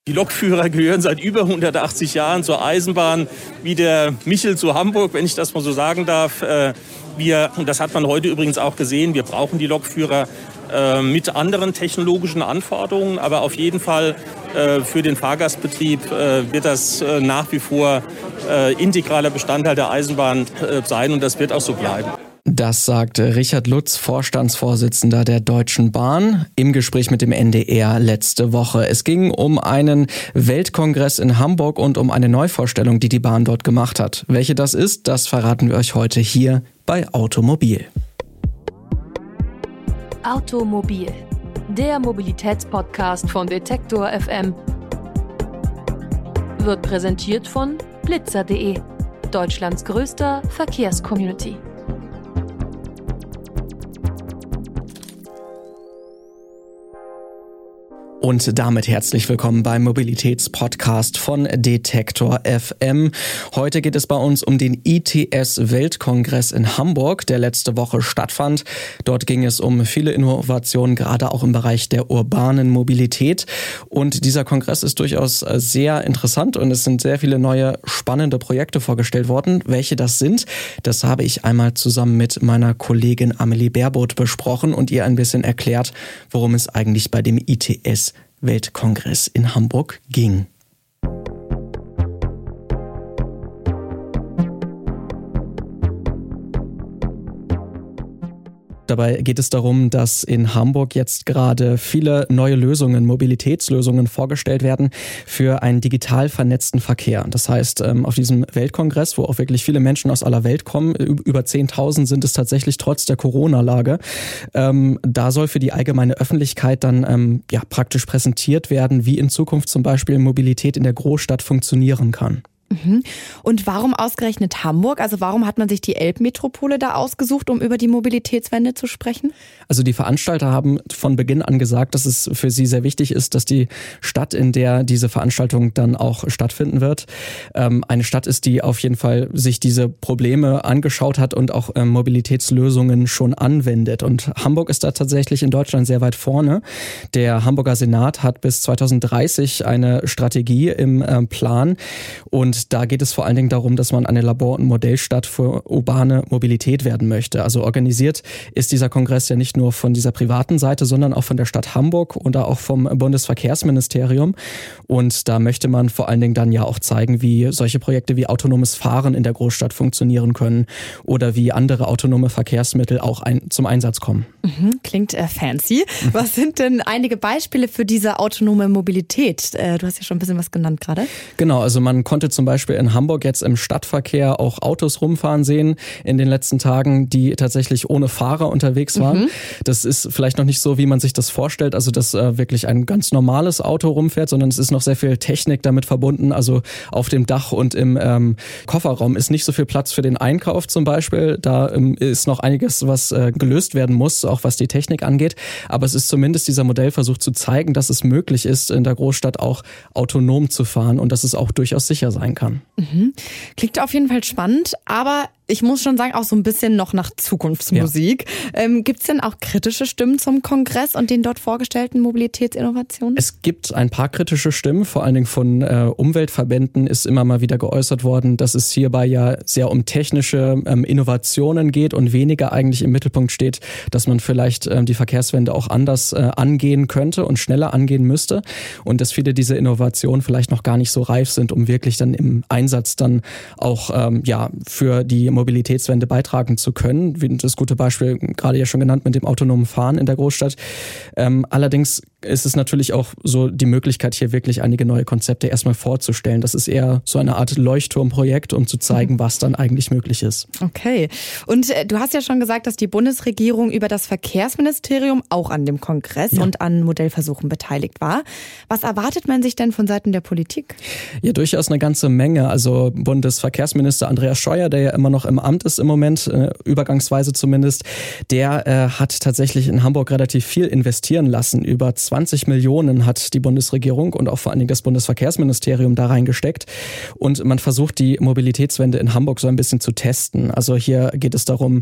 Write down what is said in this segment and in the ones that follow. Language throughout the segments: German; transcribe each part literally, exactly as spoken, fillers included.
Die Lokführer gehören seit über hundertachtzig Jahren zur Eisenbahn, wie der Michel zu Hamburg, wenn ich das mal so sagen darf. Wir, und das hat man heute übrigens auch gesehen, wir brauchen die Lokführer mit anderen technologischen Anforderungen. Aber auf jeden Fall für den Fahrgastbetrieb wird das nach wie vor integraler Bestandteil der Eisenbahn sein und das wird auch so bleiben. Das sagt Richard Lutz, Vorstandsvorsitzender der Deutschen Bahn, im Gespräch mit dem N D R letzte Woche. Es ging um einen Weltkongress in Hamburg und um eine Neuvorstellung, die die Bahn dort gemacht hat. Welche das ist, das verraten wir euch heute hier bei Automobil. Automobil, der Mobilitätspodcast von Detektor F M. Wird präsentiert von blitzer punkt de, Deutschlands größter Verkehrscommunity. Und damit herzlich willkommen beim Mobilitätspodcast von Detektor F M. Heute geht es bei uns um den I T S-Weltkongress in Hamburg, der letzte Woche stattfand. Dort ging es um viele Innovationen, gerade auch im Bereich der urbanen Mobilität. Und dieser Kongress ist durchaus sehr interessant und es sind sehr viele neue, spannende Projekte vorgestellt worden. Welche das sind, das habe ich einmal zusammen mit meiner Kollegin Amelie Baerboth besprochen und ihr ein bisschen erklärt, worum es eigentlich bei dem I T S Weltkongress in Hamburg ging. Dabei geht es darum, dass in Hamburg jetzt gerade viele neue Lösungen, Mobilitätslösungen vorgestellt werden für einen digital vernetzten Verkehr. Das heißt, auf diesem Weltkongress, wo auch wirklich viele Menschen aus aller Welt kommen, über zehntausend sind es tatsächlich trotz der Corona-Lage, da soll für die allgemeine Öffentlichkeit dann ja praktisch präsentiert werden, wie in Zukunft zum Beispiel Mobilität in der Großstadt funktionieren kann. Und warum ausgerechnet Hamburg? Also warum hat man sich die Elbmetropole da ausgesucht, um über die Mobilitätswende zu sprechen? Also die Veranstalter haben von Beginn an gesagt, dass es für sie sehr wichtig ist, dass die Stadt, in der diese Veranstaltung dann auch stattfinden wird, eine Stadt ist, die auf jeden Fall sich diese Probleme angeschaut hat und auch Mobilitätslösungen schon anwendet. Und Hamburg ist da tatsächlich in Deutschland sehr weit vorne. Der Hamburger Senat hat bis zweitausenddreißig eine Strategie im Plan und Und da geht es vor allen Dingen darum, dass man eine Labor- und Modellstadt für urbane Mobilität werden möchte. Also organisiert ist dieser Kongress ja nicht nur von dieser privaten Seite, sondern auch von der Stadt Hamburg oder auch vom Bundesverkehrsministerium. Und da möchte man vor allen Dingen dann ja auch zeigen, wie solche Projekte wie autonomes Fahren in der Großstadt funktionieren können oder wie andere autonome Verkehrsmittel auch ein, zum Einsatz kommen. Mhm, klingt äh, fancy. Was sind denn einige Beispiele für diese autonome Mobilität? Äh, du hast ja schon ein bisschen was genannt gerade. Genau, also man konnte zum Beispiel in Hamburg jetzt im Stadtverkehr auch Autos rumfahren sehen in den letzten Tagen, die tatsächlich ohne Fahrer unterwegs waren. Mhm. Das ist vielleicht noch nicht so, wie man sich das vorstellt, also dass äh, wirklich ein ganz normales Auto rumfährt, sondern es ist noch sehr viel Technik damit verbunden. Also auf dem Dach und im ähm, Kofferraum ist nicht so viel Platz für den Einkauf zum Beispiel. Da ähm, ist noch einiges, was äh, gelöst werden muss, auch was die Technik angeht. Aber es ist zumindest dieser Modellversuch zu zeigen, dass es möglich ist, in der Großstadt auch autonom zu fahren und dass es auch durchaus sicher sein kann. Mhm. Klingt auf jeden Fall spannend, aber ich muss schon sagen, auch so ein bisschen noch nach Zukunftsmusik. Ja. Ähm, gibt es denn auch kritische Stimmen zum Kongress und den dort vorgestellten Mobilitätsinnovationen? Es gibt ein paar kritische Stimmen, vor allen Dingen von äh, Umweltverbänden ist immer mal wieder geäußert worden, dass es hierbei ja sehr um technische ähm, Innovationen geht und weniger eigentlich im Mittelpunkt steht, dass man vielleicht ähm, die Verkehrswende auch anders äh, angehen könnte und schneller angehen müsste und dass viele dieser Innovationen vielleicht noch gar nicht so reif sind, um wirklich dann im Einsatz dann auch ähm, ja für die Mobilitätswende beitragen zu können. Wie das gute Beispiel gerade ja schon genannt mit dem autonomen Fahren in der Großstadt. Ähm, allerdings ist es natürlich auch so die Möglichkeit, hier wirklich einige neue Konzepte erstmal vorzustellen. Das ist eher so eine Art Leuchtturmprojekt, um zu zeigen, was dann eigentlich möglich ist. Okay. Und äh, du hast ja schon gesagt, dass die Bundesregierung über das Verkehrsministerium auch an dem Kongress ja. und an Modellversuchen beteiligt war. Was erwartet man sich denn von Seiten der Politik? Ja, durchaus eine ganze Menge. Also Bundesverkehrsminister Andreas Scheuer, der ja immer noch im Amt ist im Moment, äh, übergangsweise zumindest, der äh, hat tatsächlich in Hamburg relativ viel investieren lassen, über zwei zwanzig Millionen hat die Bundesregierung und auch vor allen Dingen das Bundesverkehrsministerium da reingesteckt. Und man versucht, die Mobilitätswende in Hamburg so ein bisschen zu testen. Also hier geht es darum,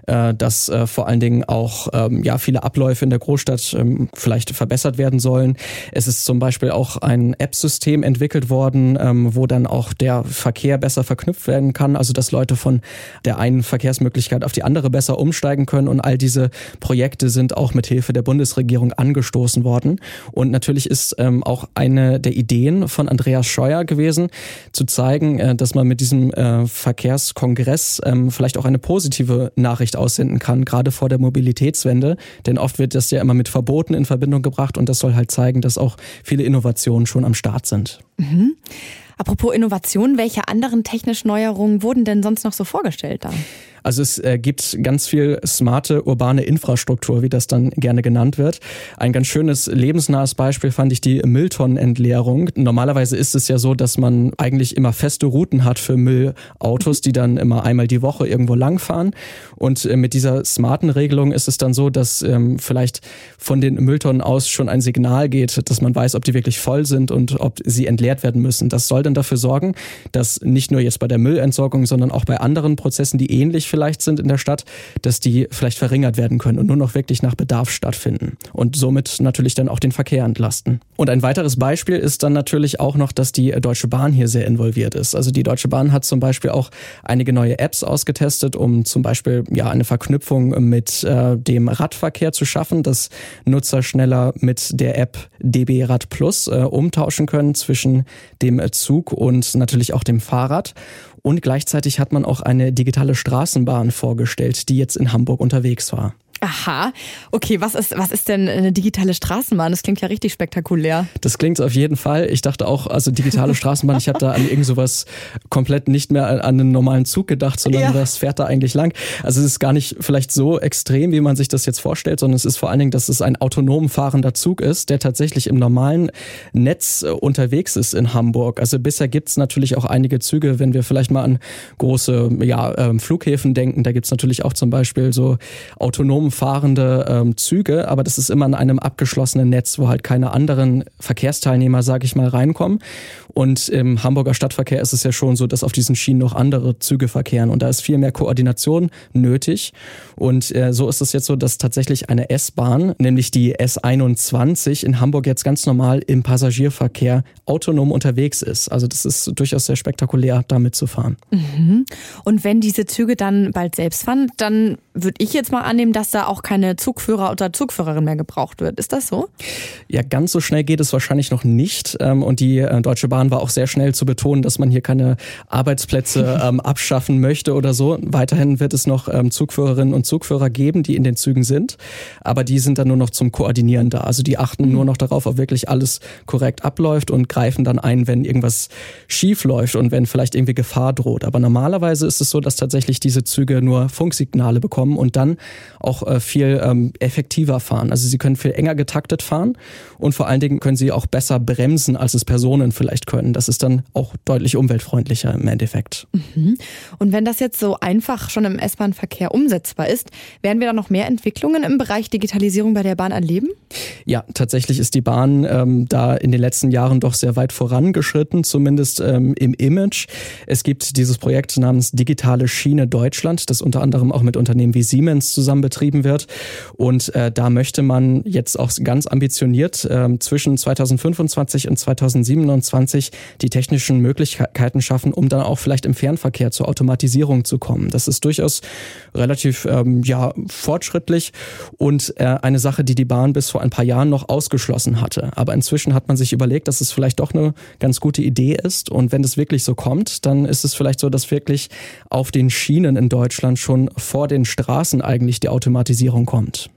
dass vor allen Dingen auch ja, viele Abläufe in der Großstadt vielleicht verbessert werden sollen. Es ist zum Beispiel auch ein App-System entwickelt worden, wo dann auch der Verkehr besser verknüpft werden kann. Also dass Leute von der einen Verkehrsmöglichkeit auf die andere besser umsteigen können. Und all diese Projekte sind auch mit Hilfe der Bundesregierung angestoßen worden. Und natürlich ist ähm, auch eine der Ideen von Andreas Scheuer gewesen, zu zeigen, äh, dass man mit diesem äh, Verkehrskongress ähm, vielleicht auch eine positive Nachricht aussenden kann, gerade vor der Mobilitätswende. Denn oft wird das ja immer mit Verboten in Verbindung gebracht und das soll halt zeigen, dass auch viele Innovationen schon am Start sind. Mhm. Apropos Innovation, welche anderen technischen Neuerungen wurden denn sonst noch so vorgestellt da? Also es äh, gibt ganz viel smarte urbane Infrastruktur, wie das dann gerne genannt wird. Ein ganz schönes lebensnahes Beispiel fand ich die Mülltonnenentleerung. Normalerweise ist es ja so, dass man eigentlich immer feste Routen hat für Müllautos, die dann immer einmal die Woche irgendwo langfahren. Und äh, mit dieser smarten Regelung ist es dann so, dass ähm, vielleicht von den Mülltonnen aus schon ein Signal geht, dass man weiß, ob die wirklich voll sind und ob sie entleert werden müssen. Das soll dann dafür sorgen, dass nicht nur jetzt bei der Müllentsorgung, sondern auch bei anderen Prozessen, die ähnlich vielleicht sind in der Stadt, dass die vielleicht verringert werden können und nur noch wirklich nach Bedarf stattfinden und somit natürlich dann auch den Verkehr entlasten. Und ein weiteres Beispiel ist dann natürlich auch noch, dass die Deutsche Bahn hier sehr involviert ist. Also die Deutsche Bahn hat zum Beispiel auch einige neue Apps ausgetestet, um zum Beispiel ja eine Verknüpfung mit äh, dem Radverkehr zu schaffen, dass Nutzer schneller mit der App D B Rad Plus äh, umtauschen können zwischen dem Zug und natürlich auch dem Fahrrad. Und gleichzeitig hat man auch eine digitale Straßenbahn vorgestellt, die jetzt in Hamburg unterwegs war. Aha, okay, was ist, was ist denn eine digitale Straßenbahn? Das klingt ja richtig spektakulär. Das klingt auf jeden Fall. Ich dachte auch, also digitale Straßenbahn, ich habe da an irgend sowas komplett nicht mehr an einen normalen Zug gedacht, sondern ja. Das fährt da eigentlich lang. Also es ist gar nicht vielleicht so extrem, wie man sich das jetzt vorstellt, sondern es ist vor allen Dingen, dass es ein autonom fahrender Zug ist, der tatsächlich im normalen Netz unterwegs ist in Hamburg. Also bisher gibt's natürlich auch einige Züge, wenn wir vielleicht mal an große ja, Flughäfen denken, da gibt's natürlich auch zum Beispiel so autonom fahrende ähm, Züge, aber das ist immer in einem abgeschlossenen Netz, wo halt keine anderen Verkehrsteilnehmer, sage ich mal, reinkommen. Und im Hamburger Stadtverkehr ist es ja schon so, dass auf diesen Schienen noch andere Züge verkehren und da ist viel mehr Koordination nötig. Und äh, so ist es jetzt so, dass tatsächlich eine S-Bahn, nämlich die S einundzwanzig in Hamburg jetzt ganz normal im Passagierverkehr autonom unterwegs ist. Also das ist durchaus sehr spektakulär, da mitzufahren. Mhm. Und wenn diese Züge dann bald selbst fahren, dann würde ich jetzt mal annehmen, dass da auch keine Zugführer oder Zugführerin mehr gebraucht wird. Ist das so? Ja, ganz so schnell geht es wahrscheinlich noch nicht. Und die Deutsche Bahn war auch sehr schnell zu betonen, dass man hier keine Arbeitsplätze ähm, abschaffen möchte oder so. Weiterhin wird es noch ähm, Zugführerinnen und Zugführer geben, die in den Zügen sind. Aber die sind dann nur noch zum Koordinieren da. Also die achten mhm. nur noch darauf, ob wirklich alles korrekt abläuft und greifen dann ein, wenn irgendwas schief läuft und wenn vielleicht irgendwie Gefahr droht. Aber normalerweise ist es so, dass tatsächlich diese Züge nur Funksignale bekommen und dann auch äh, viel ähm, effektiver fahren. Also sie können viel enger getaktet fahren und vor allen Dingen können sie auch besser bremsen, als es Personen vielleicht können. Das ist dann auch deutlich umweltfreundlicher im Endeffekt. Mhm. Und wenn das jetzt so einfach schon im S-Bahn-Verkehr umsetzbar ist, werden wir da noch mehr Entwicklungen im Bereich Digitalisierung bei der Bahn erleben? Ja, tatsächlich ist die Bahn ähm, da in den letzten Jahren doch sehr weit vorangeschritten, zumindest ähm, im Image. Es gibt dieses Projekt namens Digitale Schiene Deutschland, das unter anderem auch mit Unternehmen wie Siemens zusammen betrieben wird. Und äh, da möchte man jetzt auch ganz ambitioniert äh, zwischen zweitausendfünfundzwanzig und zweitausendsiebenundzwanzig die technischen Möglichkeiten schaffen, um dann auch vielleicht im Fernverkehr zur Automatisierung zu kommen. Das ist durchaus relativ ähm, ja fortschrittlich und äh, eine Sache, die die Bahn bis vor ein paar Jahren noch ausgeschlossen hatte. Aber inzwischen hat man sich überlegt, dass es vielleicht doch eine ganz gute Idee ist. Und wenn das wirklich so kommt, dann ist es vielleicht so, dass wirklich auf den Schienen in Deutschland schon vor den Straßen eigentlich die Automatisierung kommt.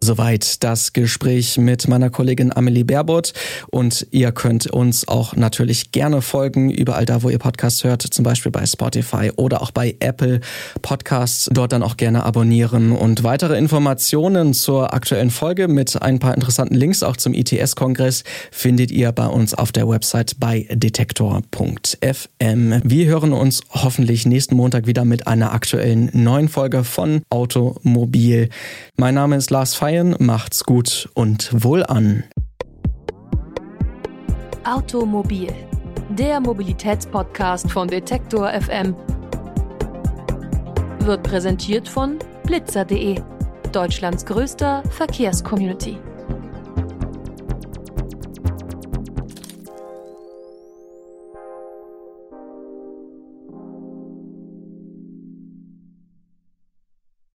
Soweit das Gespräch mit meiner Kollegin Amelie Baerbutt und ihr könnt uns auch natürlich gerne folgen, überall da, wo ihr Podcasts hört, zum Beispiel bei Spotify oder auch bei Apple Podcasts, dort dann auch gerne abonnieren und weitere Informationen zur aktuellen Folge mit ein paar interessanten Links auch zum I T S-Kongress findet ihr bei uns auf der Website bei detektor punkt f m. Wir hören uns hoffentlich nächsten Montag wieder mit einer aktuellen neuen Folge von Automobil. Mein Name ist Lars Feyen. Macht's gut und wohlan. Automobil, der Mobilitätspodcast von Detektor F M, wird präsentiert von blitzer punkt de, Deutschlands größter Verkehrscommunity.